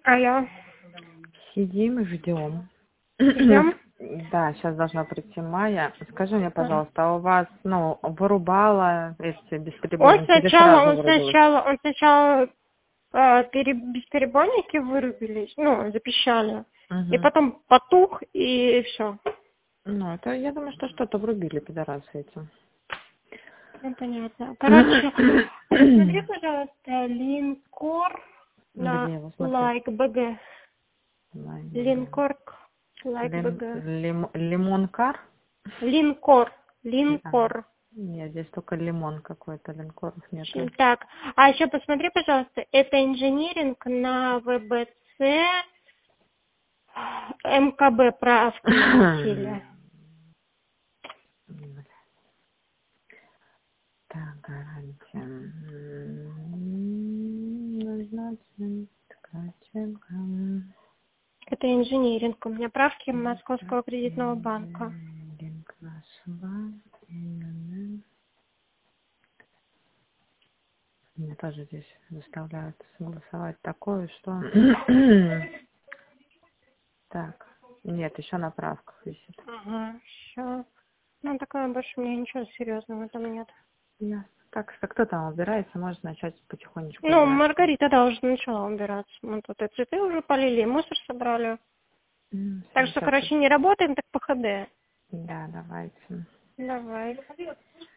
Алло, Сидим и ждем. идем? Да, сейчас должна прийти Майя. Скажи мне, Да. пожалуйста, а у вас, вырубала эти Он бесперебойники или сначала, сразу он вырубилась? сначала, он сначала бесперебойники вырубились, ну, запищали. И Угу. потом потух, и все. Ну, это, я думаю, что что-то врубили пидорасы этим. Ну, понятно. Короче, посмотри, пожалуйста, линкор на Где его смотреть? like bg. Линкор like bg. Лимонкар? Линкор. А, Линкор. нет, здесь только лимон какой-то, линкоров нету. Так, а еще посмотри, пожалуйста, это инжиниринг на ВБЦ, МКБ правки наносили. Так, гарантия. Назначен, ткаченко. Это инжиниринг. У меня правки Московского кредитного банка. Линк нашего. Меня тоже здесь заставляют согласовать такое, что... Так, нет, еще на правках висит. Ага, все. Ну, такое больше у меня ничего серьезного там нет. Ясно. Так что кто там убирается, может начать потихонечку Ну, убирать. Маргарита, да, уже начала убираться. Мы тут и цветы уже полили, и мусор собрали. Так Все, что, сейчас. короче, не работаем, так по ХД. Да, давайте. Давай.